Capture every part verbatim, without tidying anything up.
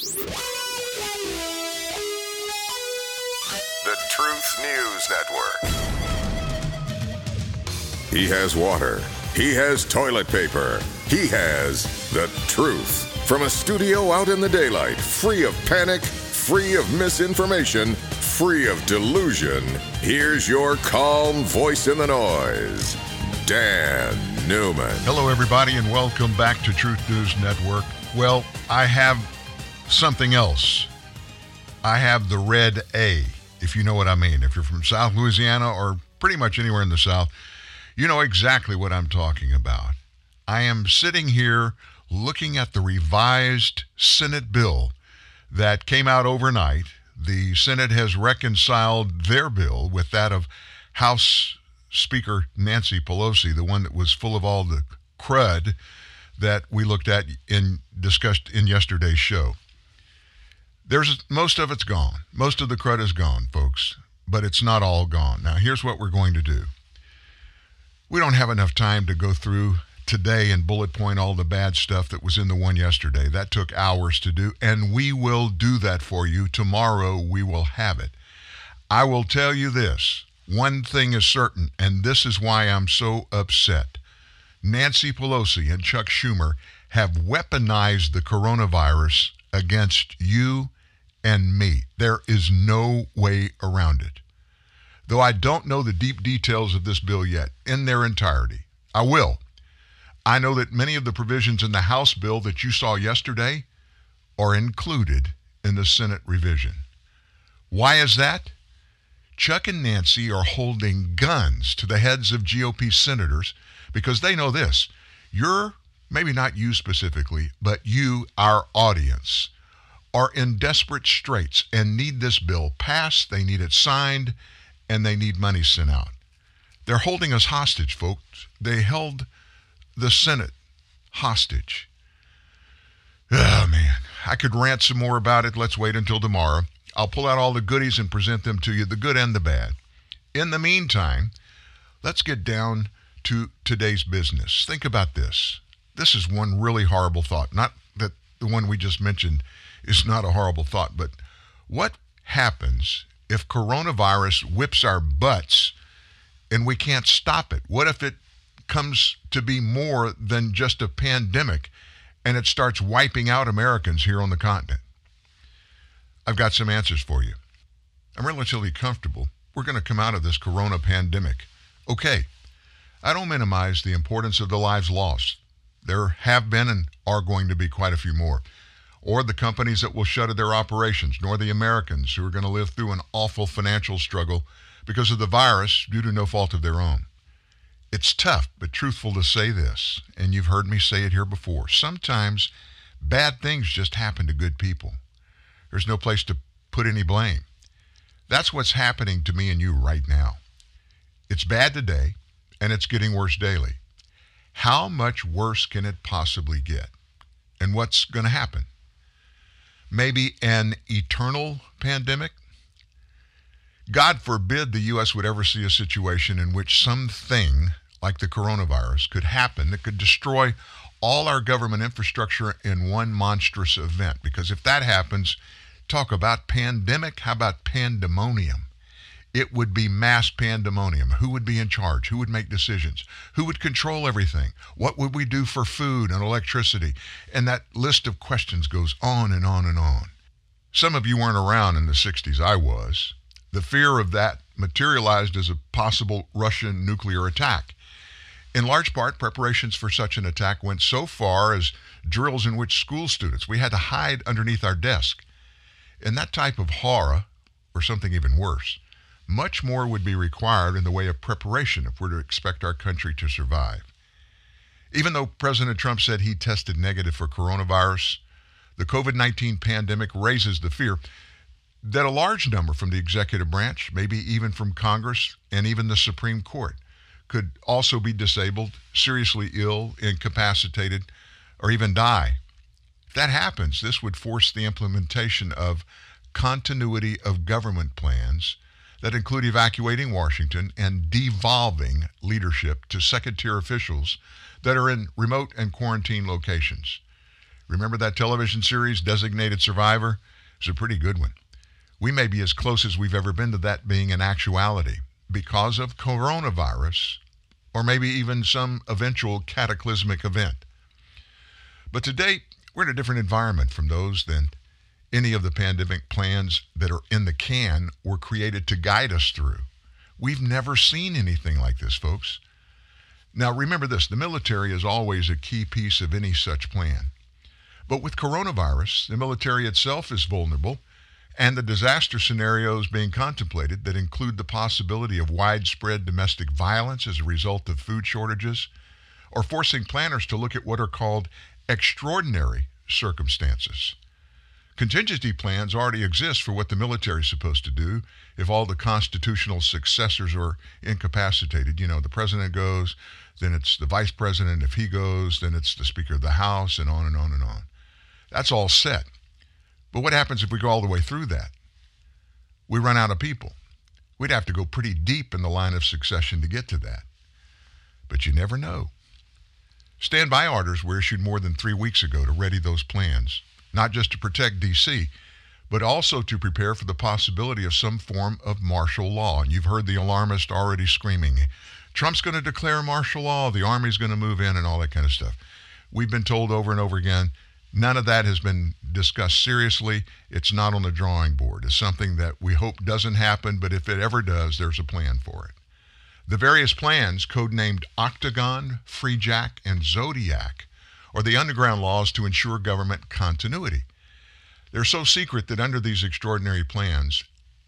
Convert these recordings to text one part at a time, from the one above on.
The Truth News Network. He has water. He has toilet paper. He has the truth. From a studio out in the daylight, free of panic, free of misinformation, free of delusion, here's your calm voice in the noise, Dan Newman. Hello, everybody, and welcome back to Truth News Network. Well, I have something else. I have the red A, if you know what I mean. If you're from South Louisiana or pretty much anywhere in the South, you know exactly what I'm talking about. I am sitting here looking at the revised Senate bill that came out overnight. The Senate has reconciled their bill with that of House Speaker Nancy Pelosi, the one that was full of all the crud that we looked at and discussed in yesterday's show. There's most of it's gone. Most of the crud is gone, folks, but it's not all gone. Now, here's what we're going to do. We don't have enough time to go through today and bullet point all the bad stuff that was in the one yesterday. That took hours to do, and we will do that for you. Tomorrow we will have it. I will tell you this. One thing is certain, and this is why I'm so upset. Nancy Pelosi and Chuck Schumer have weaponized the coronavirus against you and me. There is no way around it. Though I don't know the deep details of this bill yet in their entirety. I will. I know that many of the provisions in the House bill that you saw yesterday are included in the Senate revision. Why is that? Chuck and Nancy are holding guns to the heads of G O P senators because they know this. You're, maybe not you specifically, but you, our audience, are in desperate straits and need this bill passed, they need it signed, and they need money sent out. They're holding us hostage, folks. They held the Senate hostage. Oh, man. I could rant some more about it. Let's wait until tomorrow. I'll pull out all the goodies and present them to you, the good and the bad. In the meantime, let's get down to today's business. Think about this. This is one really horrible thought. Not that the one we just mentioned is not a horrible thought, but what happens if coronavirus whips our butts and we can't stop it? What if it comes to be more than just a pandemic and it starts wiping out Americans here on the continent? I've got some answers for you. I'm relatively comfortable. We're going to come out of this corona pandemic. Okay, I don't minimize the importance of the lives lost. There have been and are going to be quite a few more. Or the companies that will shutter their operations, nor the Americans who are going to live through an awful financial struggle because of the virus due to no fault of their own. It's tough, but truthful to say this, and you've heard me say it here before. Sometimes bad things just happen to good people. There's no place to put any blame. That's what's happening to me and you right now. It's bad today, and it's getting worse daily. How much worse can it possibly get? And what's going to happen? Maybe an eternal pandemic? God forbid the U S would ever see a situation in which something like the coronavirus could happen that could destroy all our government infrastructure in one monstrous event. Because if that happens, talk about pandemic, how about pandemonium? It would be mass pandemonium. Who would be in charge? Who would make decisions? Who would control everything? What would we do for food and electricity? And that list of questions goes on and on and on. Some of you weren't around in the sixties. I was. The fear of that materialized as a possible Russian nuclear attack. In large part, preparations for such an attack went so far as drills in which school students, we had to hide underneath our desk. In that type of horror, or something even worse, much more would be required in the way of preparation if we're to expect our country to survive. Even though President Trump said he tested negative for coronavirus, the covid nineteen pandemic raises the fear that a large number from the executive branch, maybe even from Congress and even the Supreme Court, could also be disabled, seriously ill, incapacitated, or even die. If that happens, this would force the implementation of continuity of government plans that include evacuating Washington and devolving leadership to second-tier officials that are in remote and quarantine locations. Remember that television series, Designated Survivor? It's a pretty good one. We may be as close as we've ever been to that being an actuality because of coronavirus, or maybe even some eventual cataclysmic event. But to date, we're in a different environment from those than any of the pandemic plans that are in the can were created to guide us through. We've never seen anything like this, folks. Now, remember this, the military is always a key piece of any such plan. But with coronavirus, the military itself is vulnerable, and the disaster scenarios being contemplated that include the possibility of widespread domestic violence as a result of food shortages, or forcing planners to look at what are called extraordinary circumstances. Contingency plans already exist for what the military is supposed to do if all the constitutional successors are incapacitated. You know, the president goes, then it's the vice president. If he goes, then it's the Speaker of the House, and on and on and on. That's all set. But what happens if we go all the way through that? We run out of people. We'd have to go pretty deep in the line of succession to get to that. But you never know. Standby orders were issued more than three weeks ago to ready those plans, not just to protect D C, but also to prepare for the possibility of some form of martial law. And you've heard the alarmist already screaming, Trump's going to declare martial law, the Army's going to move in, and all that kind of stuff. We've been told over and over again, none of that has been discussed seriously. It's not on the drawing board. It's something that we hope doesn't happen, but if it ever does, there's a plan for it. The various plans, codenamed Octagon, Free Jack, and Zodiac, are the underground laws to ensure government continuity. They're so secret that under these extraordinary plans,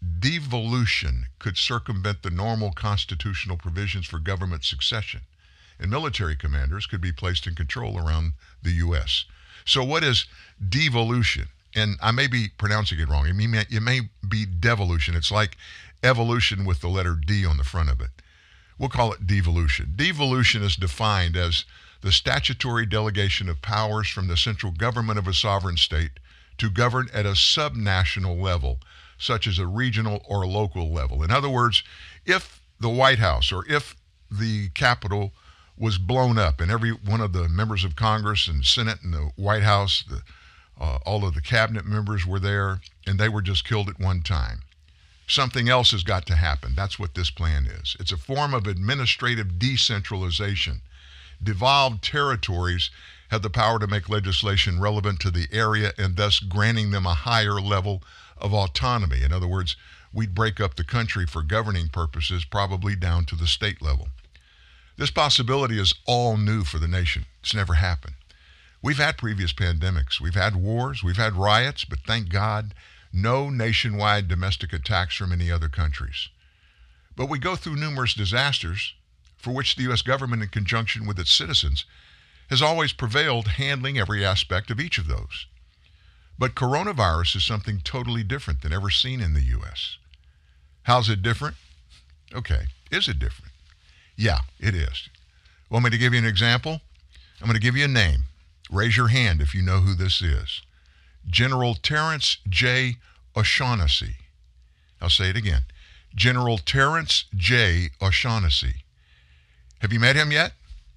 devolution could circumvent the normal constitutional provisions for government succession, and military commanders could be placed in control around the U S So what is devolution? And I may be pronouncing it wrong. It may, it may be devolution. It's like evolution with the letter D on the front of it. We'll call it devolution. Devolution is defined as the statutory delegation of powers from the central government of a sovereign state to govern at a subnational level, such as a regional or local level. In other words, if the White House or if the Capitol was blown up and every one of the members of Congress and Senate and the White House, the, uh, all of the cabinet members were there, and they were just killed at one time, something else has got to happen. That's what this plan is. It's a form of administrative decentralization. Devolved territories have the power to make legislation relevant to the area and thus granting them a higher level of autonomy. In other words, we'd break up the country for governing purposes, probably down to the state level. This possibility is all new for the nation. It's never happened. We've had previous pandemics. We've had wars. We've had riots, but thank God, no nationwide domestic attacks from any other countries. But we go through numerous disasters for which the U S government, in conjunction with its citizens, has always prevailed, handling every aspect of each of those. But coronavirus is something totally different than ever seen in the U S How's it different? Okay, is it different? Yeah, it is. Want me to give you an example? I'm going to give you a name. Raise your hand if you know who this is. General Terrence J. O'Shaughnessy. I'll say it again. General Terrence J. O'Shaughnessy. Have you met him yet?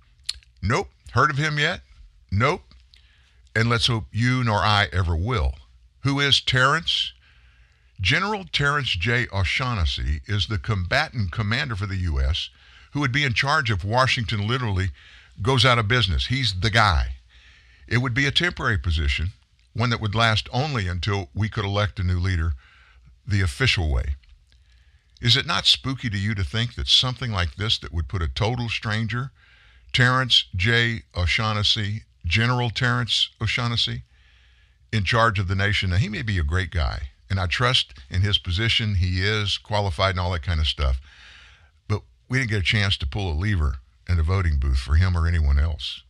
Nope. Heard of him yet? Nope. And let's hope you nor I ever will. Who is Terrence? General Terrence J. O'Shaughnessy is the combatant commander for the U S who would be in charge if Washington literally goes out of business. He's the guy. It would be a temporary position, one that would last only until we could elect a new leader the official way. Is it not spooky to you to think that something like this that would put a total stranger, Terrence J. O'Shaughnessy, General Terrence O'Shaughnessy, in charge of the nation? Now, he may be a great guy, and I trust in his position. He is qualified and all that kind of stuff. But we didn't get a chance to pull a lever in a voting booth for him or anyone else.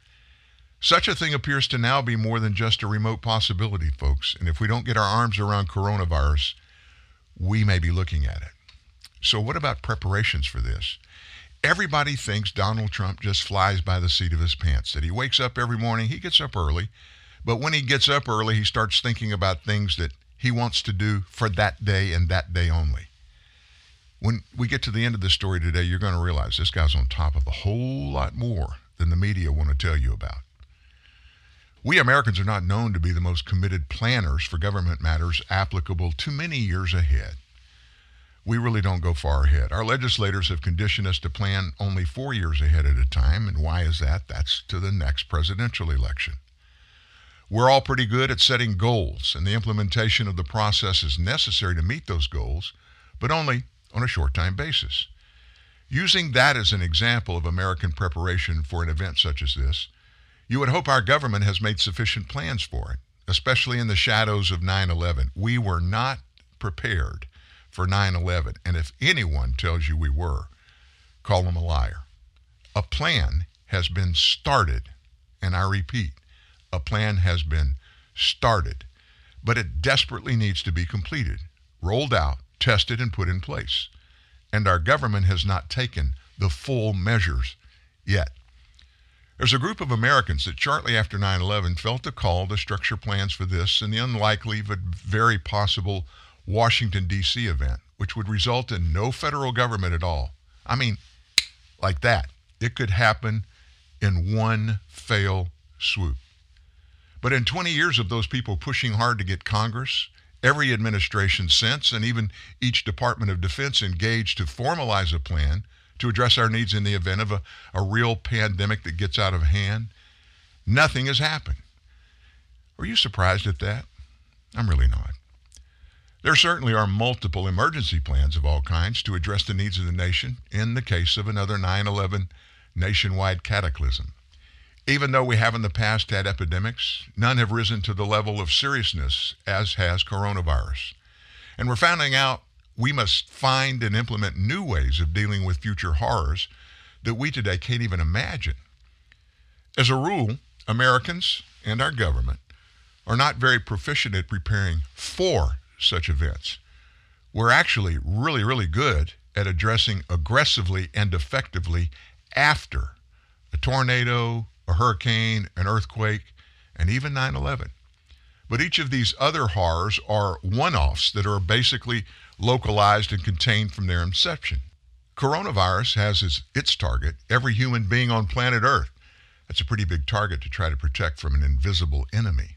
Such a thing appears to now be more than just a remote possibility, folks. And if we don't get our arms around coronavirus, we may be looking at it. So what about preparations for this? Everybody thinks Donald Trump just flies by the seat of his pants, that he wakes up every morning, he gets up early, but when he gets up early, he starts thinking about things that he wants to do for that day and that day only. When we get to the end of this story today, you're going to realize this guy's on top of a whole lot more than the media want to tell you about. We Americans are not known to be the most committed planners for government matters applicable to many years ahead. We really don't go far ahead. Our legislators have conditioned us to plan only four years ahead at a time, and why is that? That's to the next presidential election. We're all pretty good at setting goals, and the implementation of the process is necessary to meet those goals, but only on a short-time basis. Using that as an example of American preparation for an event such as this, you would hope our government has made sufficient plans for it, especially in the shadows of nine eleven. We were not prepared for nine eleven, and if anyone tells you we were, call them a liar. A plan has been started, and I repeat, a plan has been started, but it desperately needs to be completed, rolled out, tested, and put in place. And our government has not taken the full measures yet. There's a group of Americans that shortly after nine eleven felt the call to structure plans for this and the unlikely but very possible Washington, D C event, which would result in no federal government at all. I mean, like that. It could happen in one fell swoop. But in twenty years of those people pushing hard to get Congress, every administration since, and even each Department of Defense engaged to formalize a plan to address our needs in the event of a, a real pandemic that gets out of hand, nothing has happened. Are you surprised at that? I'm really not. There certainly are multiple emergency plans of all kinds to address the needs of the nation in the case of another nine eleven nationwide cataclysm. Even though we have in the past had epidemics, none have risen to the level of seriousness as has coronavirus. And we're finding out we must find and implement new ways of dealing with future horrors that we today can't even imagine. As a rule, Americans and our government are not very proficient at preparing for such events. We're actually really, really good at addressing aggressively and effectively after a tornado, a hurricane, an earthquake, and even nine eleven. But each of these other horrors are one-offs that are basically localized and contained from their inception. Coronavirus has as its target every human being on planet Earth. That's a pretty big target to try to protect from an invisible enemy.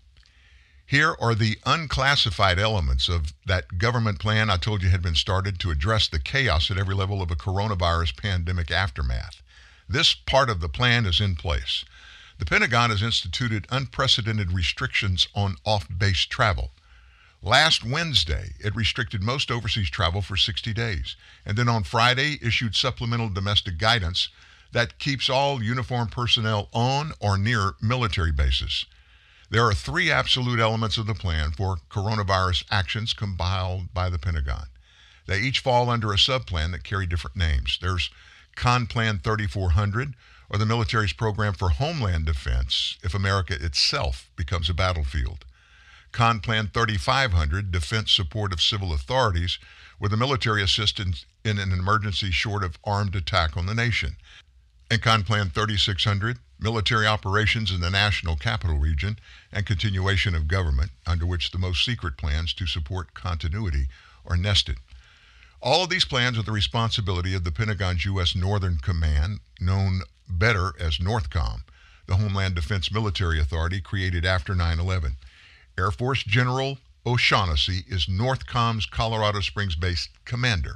Here are the unclassified elements of that government plan I told you had been started to address the chaos at every level of a coronavirus pandemic aftermath. This part of the plan is in place. The Pentagon has instituted unprecedented restrictions on off-base travel. Last Wednesday, it restricted most overseas travel for sixty days, and then on Friday issued supplemental domestic guidance that keeps all uniformed personnel on or near military bases. There are three absolute elements of the plan for coronavirus actions compiled by the Pentagon. They each fall under a subplan that carry different names. There's CONPLAN thirty-four hundred, or the military's program for homeland defense if America itself becomes a battlefield. CONPLAN thirty-five hundred, defense support of civil authorities, with the military assistance in an emergency short of armed attack on the nation. And CONPLAN thirty-six hundred, military operations in the national capital region and continuation of government, under which the most secret plans to support continuity are nested. All of these plans are the responsibility of the Pentagon's U S Northern Command, known better as NORTHCOM, the Homeland Defense Military Authority created after nine eleven. Air Force General O'Shaughnessy is NORTHCOM's Colorado Springs-based commander.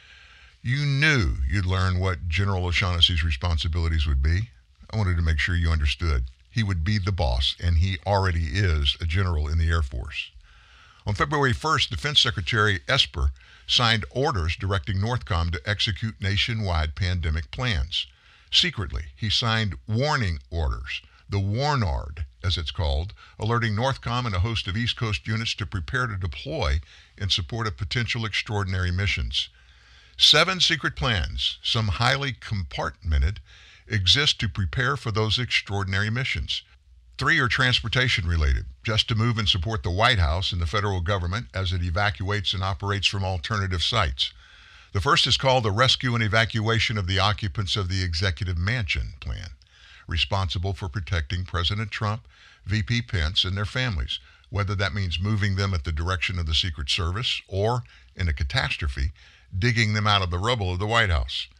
You knew you'd learn what General O'Shaughnessy's responsibilities would be. I wanted to make sure you understood. He would be the boss, and he already is a general in the Air Force. On February first, Defense Secretary Esper signed orders directing NORTHCOM to execute nationwide pandemic plans. Secretly, he signed warning orders, the WARNARD, as it's called, alerting NORTHCOM and a host of East Coast units to prepare to deploy in support of potential extraordinary missions. Seven secret plans, some highly compartmented, exist to prepare for those extraordinary missions. Three are transportation related, just to move and support the White House and the federal government as it evacuates and operates from alternative sites. The first is called the Rescue and Evacuation of the Occupants of the Executive Mansion Plan, responsible for protecting President Trump, V P Pence, and their families, whether that means moving them at the direction of the Secret Service or, in a catastrophe, digging them out of the rubble of the White House.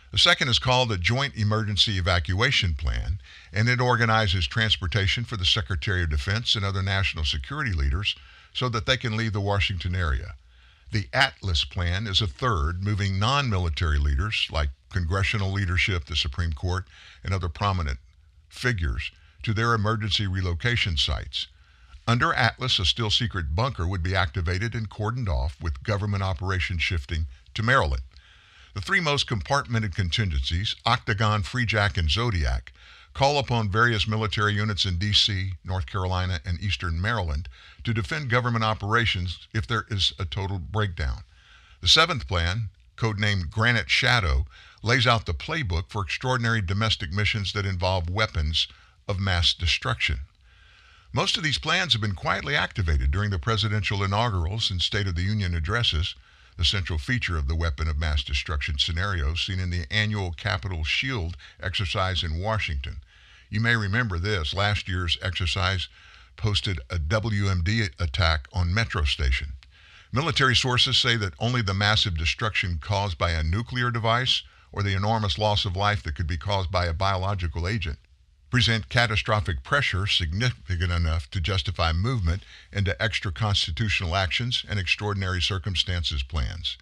The second is called the Joint Emergency Evacuation Plan, and it organizes transportation for the Secretary of Defense and other national security leaders so that they can leave the Washington area. The Atlas Plan is a third, moving non-military leaders like congressional leadership, the Supreme Court, and other prominent figures to their emergency relocation sites. Under Atlas, a still-secret bunker would be activated and cordoned off with government operations shifting to Maryland. The three most compartmented contingencies, Octagon, Freejack, and Zodiac, call upon various military units in D C, North Carolina, and Eastern Maryland to defend government operations if there is a total breakdown. The seventh plan, codenamed Granite Shadow, lays out the playbook for extraordinary domestic missions that involve weapons of mass destruction. Most of these plans have been quietly activated during the presidential inaugurals and State of the Union addresses, the central feature of the weapon of mass destruction scenario seen in the annual Capitol Shield exercise in Washington. You may remember this. Last year's exercise posted a W M D attack on Metro Station. Military sources say that only the massive destruction caused by a nuclear device or the enormous loss of life that could be caused by a biological agent present catastrophic pressure significant enough to justify movement into extra-constitutional actions and extraordinary circumstances plans.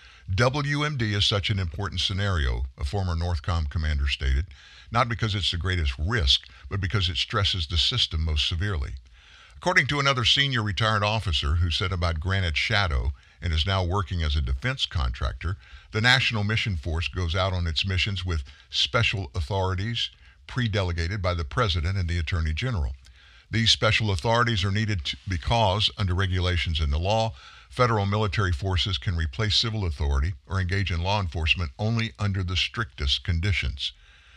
W M D is such an important scenario, a former Northcom commander stated, not because it's the greatest risk, but because it stresses the system most severely. According to another senior retired officer who said about Granite Shadow and is now working as a defense contractor, the National Mission Force goes out on its missions with special authorities pre-delegated by the President and the Attorney General. These special authorities are needed to, because, under regulations in the law, federal military forces can replace civil authority or engage in law enforcement only under the strictest conditions.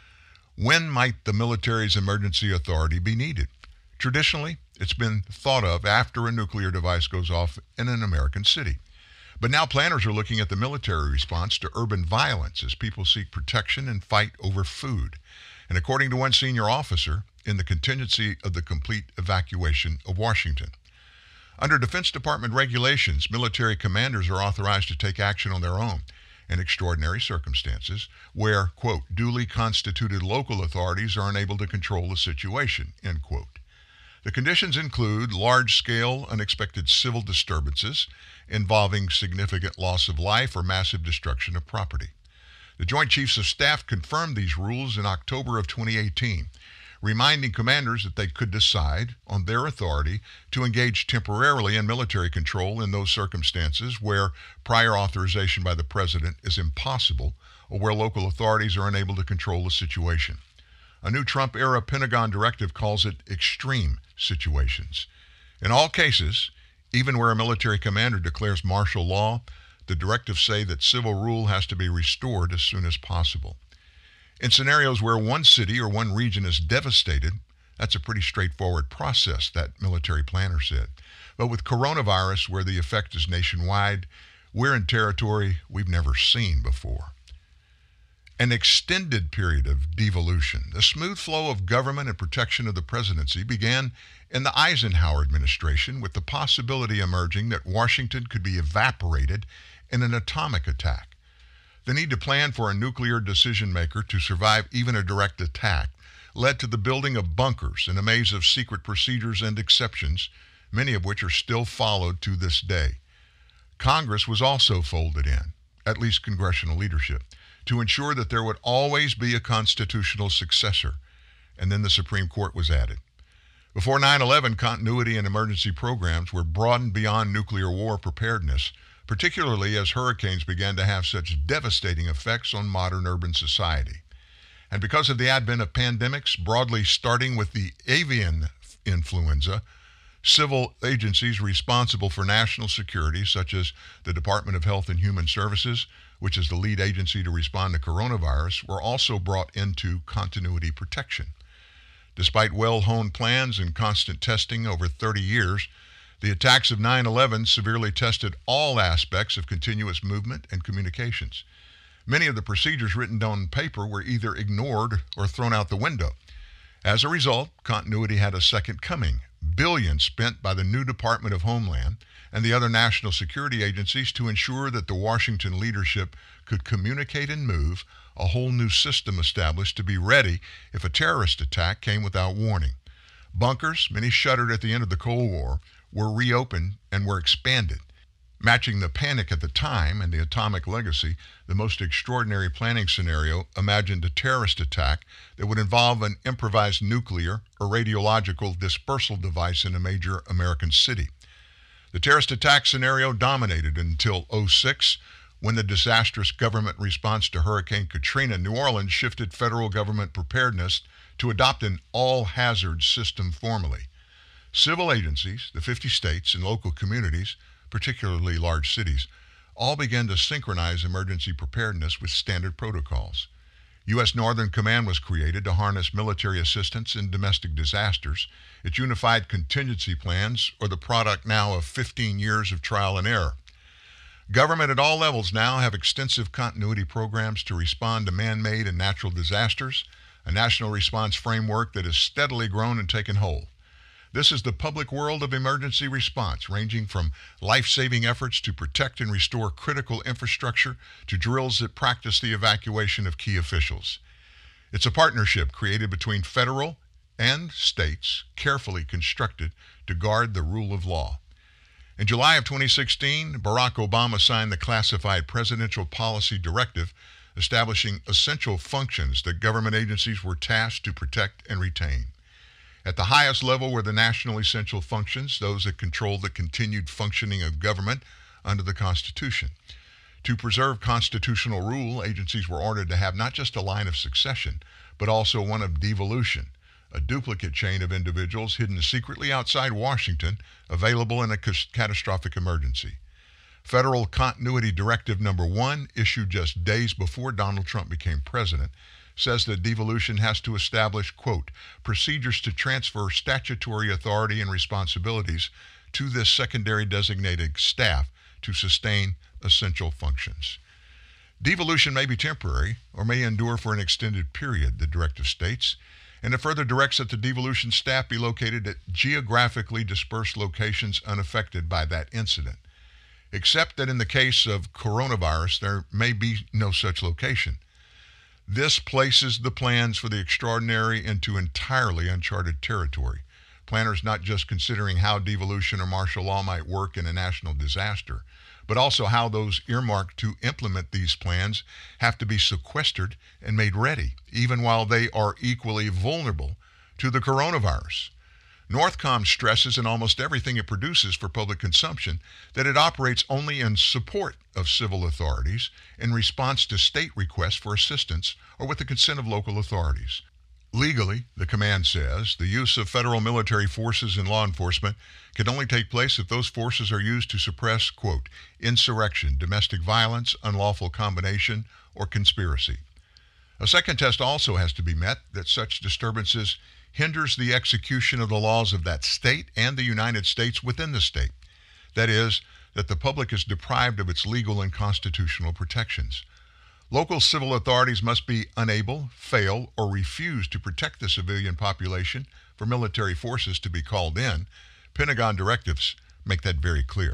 When might the military's emergency authority be needed? Traditionally, it's been thought of after a nuclear device goes off in an American city. But now planners are looking at the military response to urban violence as people seek protection and fight over food. And according to one senior officer, in the contingency of the complete evacuation of Washington. Under Defense Department regulations, military commanders are authorized to take action on their own in extraordinary circumstances where, quote, duly constituted local authorities are unable to control the situation, end quote. The conditions include large-scale, unexpected civil disturbances involving significant loss of life or massive destruction of property. The Joint Chiefs of Staff confirmed these rules in October of twenty eighteen, reminding commanders that they could decide on their authority to engage temporarily in military control in those circumstances where prior authorization by the President is impossible or where local authorities are unable to control the situation. A new Trump-era Pentagon directive calls it extreme situations. In all cases, even where a military commander declares martial law, the directives say that civil rule has to be restored as soon as possible. In scenarios where one city or one region is devastated, that's a pretty straightforward process, that military planner said. But with coronavirus, where the effect is nationwide, we're in territory we've never seen before. An extended period of devolution, the smooth flow of government and protection of the presidency began in the Eisenhower administration, with the possibility emerging that Washington could be evaporated in an atomic attack. The need to plan for a nuclear decision maker to survive even a direct attack led to the building of bunkers in a maze of secret procedures and exceptions, many of which are still followed to this day. Congress was also folded in, at least congressional leadership, to ensure that there would always be a constitutional successor, and then the Supreme Court was added. Before nine eleven, continuity and emergency programs were broadened beyond nuclear war preparedness, particularly as hurricanes began to have such devastating effects on modern urban society. And because of the advent of pandemics, broadly starting with the avian influenza, civil agencies responsible for national security, such as the Department of Health and Human Services, which is the lead agency to respond to coronavirus, were also brought into continuity protection. Despite well-honed plans and constant testing over thirty years, the attacks of nine eleven severely tested all aspects of continuous movement and communications. Many of the procedures written down on paper were either ignored or thrown out the window. As a result, continuity had a second coming, billions spent by the new Department of Homeland and the other national security agencies to ensure that the Washington leadership could communicate and move, a whole new system established to be ready if a terrorist attack came without warning. Bunkers, many shuttered at the end of the Cold War, were reopened and were expanded. Matching the panic at the time and the atomic legacy, the most extraordinary planning scenario imagined a terrorist attack that would involve an improvised nuclear or radiological dispersal device in a major American city. The terrorist attack scenario dominated until oh six, when the disastrous government response to Hurricane Katrina in New Orleans shifted federal government preparedness to adopt an all-hazard system formally. Civil agencies, the fifty states, and local communities, particularly large cities, all began to synchronize emergency preparedness with standard protocols. U S Northern Command was created to harness military assistance in domestic disasters. Its unified contingency plans are the product now of fifteen years of trial and error. Government at all levels now have extensive continuity programs to respond to man-made and natural disasters, a national response framework that has steadily grown and taken hold. This is the public world of emergency response, ranging from life-saving efforts to protect and restore critical infrastructure to drills that practice the evacuation of key officials. It's a partnership created between federal and states, carefully constructed to guard the rule of law. In July of twenty sixteen, Barack Obama signed the classified presidential policy directive establishing essential functions that government agencies were tasked to protect and retain. At the highest level were the national essential functions, those that control the continued functioning of government under the Constitution. To preserve constitutional rule, agencies were ordered to have not just a line of succession, but also one of devolution, a duplicate chain of individuals hidden secretly outside Washington, available in a catastrophic emergency. Federal Continuity Directive Number One, issued just days before Donald Trump became president, says that devolution has to establish, quote, procedures to transfer statutory authority and responsibilities to this secondary designated staff to sustain essential functions. Devolution may be temporary or may endure for an extended period, the directive states, and it further directs that the devolution staff be located at geographically dispersed locations unaffected by that incident, except that in the case of coronavirus, there may be no such location. This places the plans for the extraordinary into entirely uncharted territory. Planners not just considering how devolution or martial law might work in a national disaster, but also how those earmarked to implement these plans have to be sequestered and made ready, even while they are equally vulnerable to the coronavirus. Northcom stresses in almost everything it produces for public consumption that it operates only in support of civil authorities in response to state requests for assistance or with the consent of local authorities. Legally, the command says, the use of federal military forces in law enforcement can only take place if those forces are used to suppress, quote, insurrection, domestic violence, unlawful combination, or conspiracy. A second test also has to be met, that such disturbances hinders the execution of the laws of that state and the United States within the state. That is, that the public is deprived of its legal and constitutional protections. Local civil authorities must be unable, fail, or refuse to protect the civilian population for military forces to be called in. Pentagon directives make that very clear.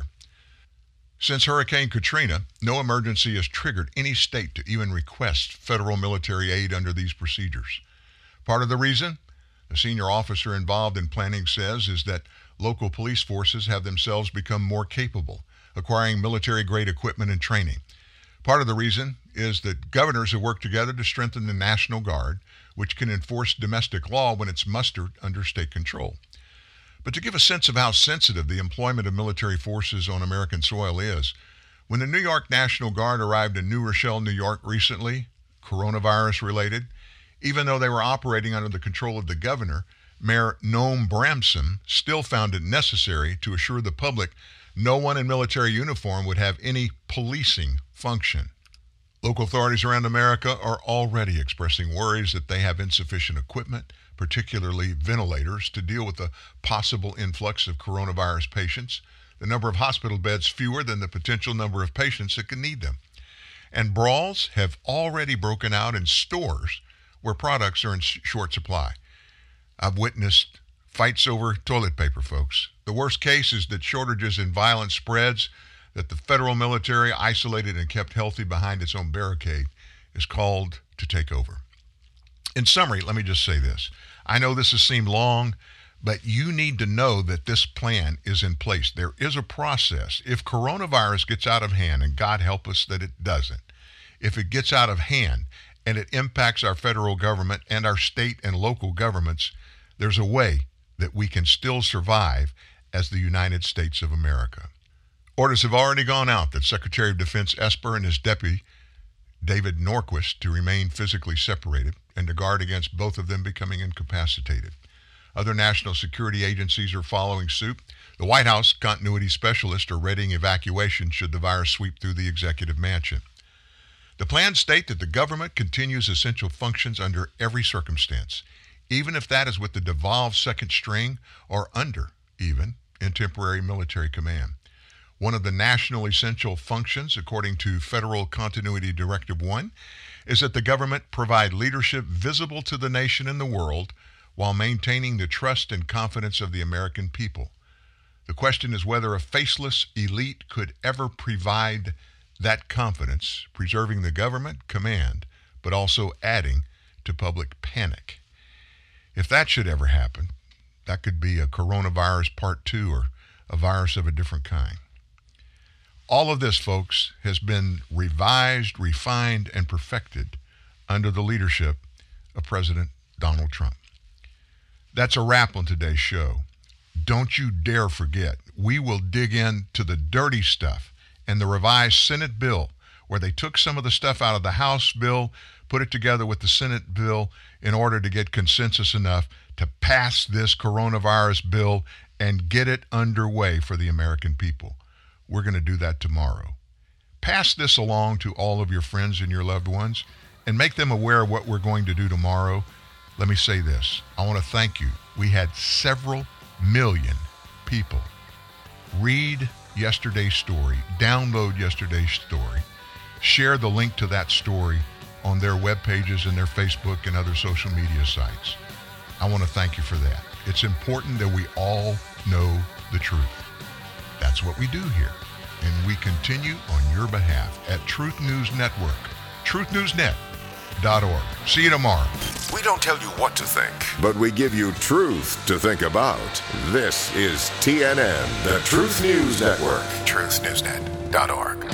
Since Hurricane Katrina, no emergency has triggered any state to even request federal military aid under these procedures. Part of the reason? A senior officer involved in planning says is that local police forces have themselves become more capable, acquiring military-grade equipment and training. Part of the reason is that governors have worked together to strengthen the National Guard, which can enforce domestic law when it's mustered under state control. But to give a sense of how sensitive the employment of military forces on American soil is, when the New York National Guard arrived in New Rochelle, New York recently, coronavirus-related, even though they were operating under the control of the governor, Mayor Noam Bramson still found it necessary to assure the public no one in military uniform would have any policing function. Local authorities around America are already expressing worries that they have insufficient equipment, particularly ventilators, to deal with the possible influx of coronavirus patients, the number of hospital beds fewer than the potential number of patients that can need them. And brawls have already broken out in stores where products are in short supply. I've witnessed fights over toilet paper, folks. The worst case is that shortages and violence spreads, that the federal military, isolated and kept healthy behind its own barricade, is called to take over. In summary, let me just say this. I know this has seemed long, but you need to know that this plan is in place. There is a process. If coronavirus gets out of hand, and God help us that it doesn't, if it gets out of hand and it impacts our federal government and our state and local governments, there's a way that we can still survive as the United States of America. Orders have already gone out that Secretary of Defense Esper and his deputy, David Norquist, to remain physically separated and to guard against both of them becoming incapacitated. Other national security agencies are following suit. The White House continuity specialists are readying evacuation should the virus sweep through the executive mansion. The plans state that the government continues essential functions under every circumstance, even if that is with the devolved second string or under, even, in temporary military command. One of the national essential functions, according to Federal Continuity Directive one, is that the government provide leadership visible to the nation and the world while maintaining the trust and confidence of the American people. The question is whether a faceless elite could ever provide that confidence, preserving the government command, but also adding to public panic. If that should ever happen, that could be a coronavirus part two or a virus of a different kind. All of this, folks, has been revised, refined, and perfected under the leadership of President Donald Trump. That's a wrap on today's show. Don't you dare forget, we will dig into the dirty stuff and the revised Senate bill, where they took some of the stuff out of the House bill, put it together with the Senate bill in order to get consensus enough to pass this coronavirus bill and get it underway for the American people. We're going to do that tomorrow. Pass this along to all of your friends and your loved ones and make them aware of what we're going to do tomorrow. Let me say this. I want to thank you. We had several million people read yesterday's story, download yesterday's story, share the link to that story on their web pages and their Facebook and other social media sites. I want to thank you for that. It's important that we all know the truth. That's what we do here. And we continue on your behalf at Truth News Network, truth news net dot org. See you tomorrow. We don't tell you what to think, but we give you truth to think about. This is T N N, the Truth News Network, truth news net dot org.